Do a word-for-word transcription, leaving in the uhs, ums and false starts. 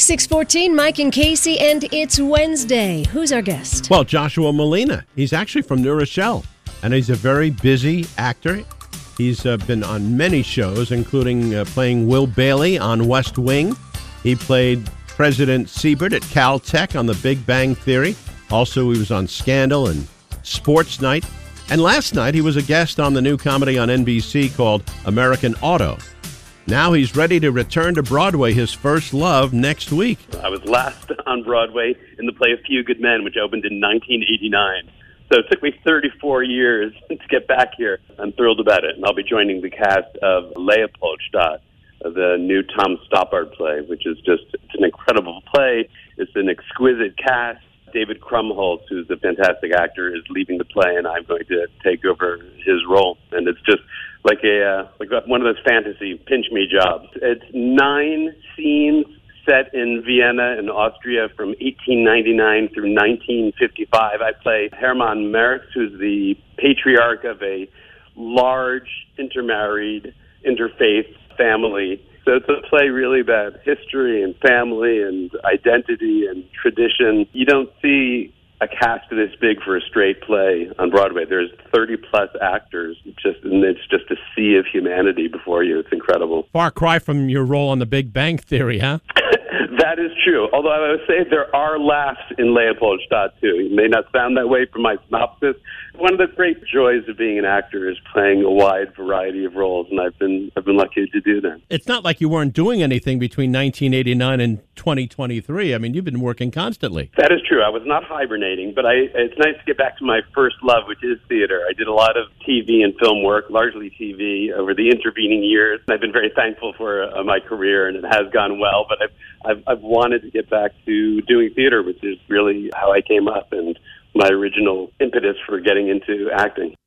six fourteen, Mike and Casey, and it's Wednesday. Who's our guest? Well, Joshua Malina. He's actually from New Rochelle, and he's a very busy actor. He's uh, been on many shows, including uh, playing Will Bailey on West Wing. He played President Siebert at Caltech on The Big Bang Theory. Also, he was on Scandal and Sports Night. And last night, he was a guest on the new comedy on N B C called American Auto. Now he's ready to return to Broadway, his first love, next week. I was last on Broadway in the play A Few Good Men, which opened in nineteen eighty-nine. So it took me thirty-four years to get back here. I'm thrilled about it. And I'll be joining the cast of Leopoldstadt, the new Tom Stoppard play, which is just, it's an incredible play. It's an exquisite cast. David Krumholtz, who's a fantastic actor, is leaving the play, and I'm going to take over his role. And it's just like a uh, like one of those fantasy pinch-me jobs. It's nine scenes set in Vienna and Austria from eighteen ninety-nine through nineteen fifty-five. I play Hermann Merz, who's the patriarch of a large intermarried interfaith family. So it's a play really about history and family and identity and tradition. You don't see a cast this big for a straight play on Broadway. There's thirty-plus actors, just and it's just a sea of humanity before you. It's incredible. Far cry from your role on The Big Bang Theory, huh? That is true. Although I would say there are laughs in Leopoldstadt, too. It may not sound that way from my synopsis. One of the great joys of being an actor is playing a wide variety of roles, and I've been I've been lucky to do that. It's not like you weren't doing anything between nineteen eighty-nine and twenty twenty-three. I mean, you've been working constantly. That is true. I was not hibernating, but I, it's nice to get back to my first love, which is theater. I did a lot of T V and film work, largely T V, over the intervening years. I've been very thankful for uh, my career, and it has gone well, but I've, I've, I've wanted to get back to doing theater, which is really how I came up and my original impetus for getting into acting.